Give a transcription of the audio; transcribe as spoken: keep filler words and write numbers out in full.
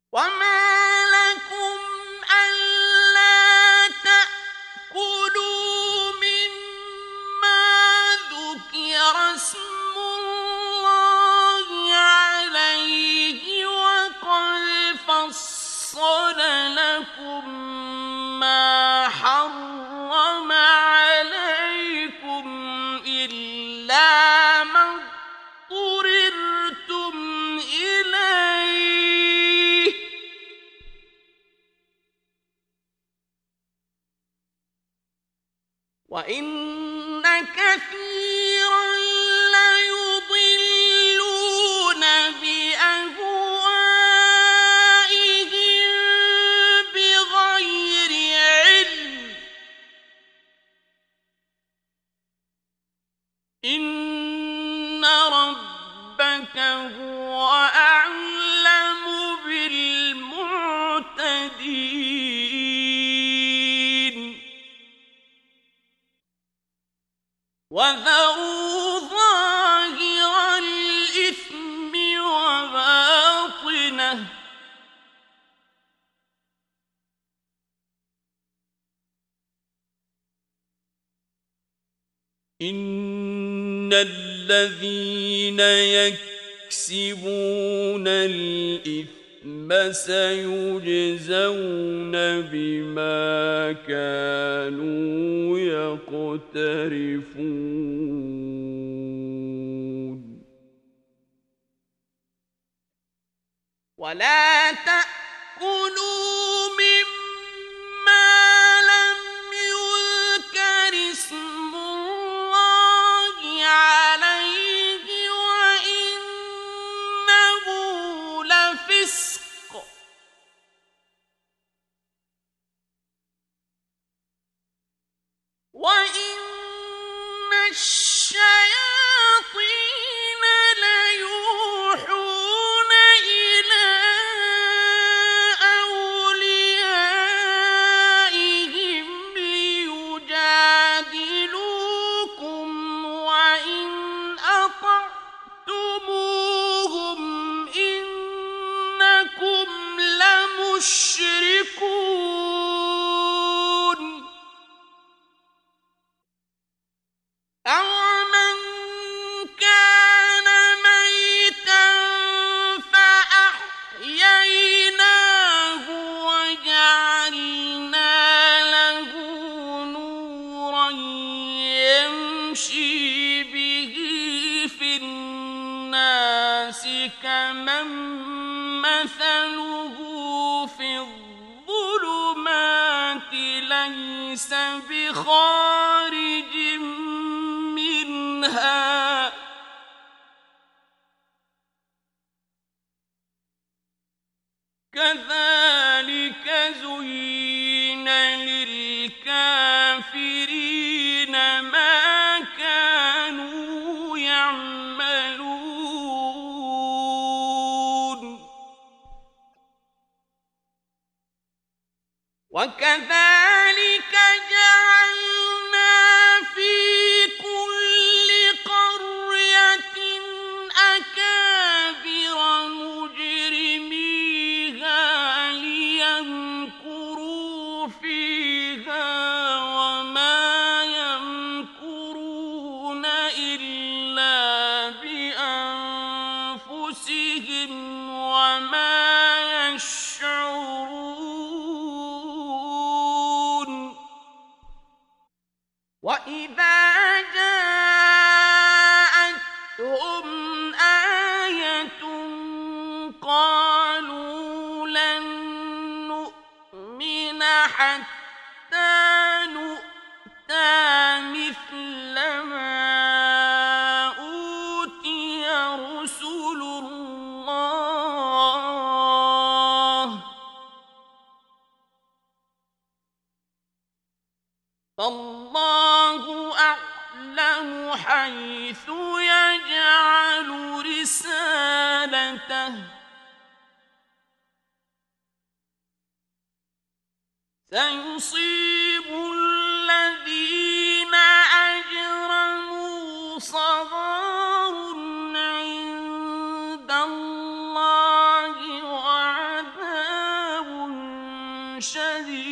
وما لكم ألا تأكلوا مما ذكر اسم الله عليه وقد فصل لكم ما حرم عليكم إلا ما اضطررتم إليه وإن كثيرا ليضلون بأهوائهم بغير علم إن ربك هو أعلم بالمعتدين وذروا ظاهر الإثم وباطنه إن الذين يكسبون الإثم سيجزون بما كانوا يقترفون ولا تأكلوا مما لم يذكر اسم الله عليه وإنه لفسق وإن الشياطين ليوحون إلى أوليائهم ليجادلوكم وإن أطعتموهم إنكم لمشركون أَوَمَنْ كَانَ مَيْتًا فَأَحْيَيْنَاهُ وَجَعَلْنَا لَهُ نُورًا يَمْشِي بِهِ فِي النَّاسِ كَمَنْ مَثَلُهُ فِي الظُّلُمَاتِ لَيْسَ بِخَارِجٍ منها كذلك زين للكافرين ما كانوا يعملون وكذلك جعلنا في كل قرية أكابر مجرميها ليمكروا فيها وما يمكرون إلا بأنفسهم وما يشعرون وإذا جاءتهم آية قالوا لن نؤمن حتى نؤتى مثل ما أوتي رسل الله فالله أعلم حيث يجعل رسالته سيصيب الذين أجرموا صغار عند الله وعذاب شديد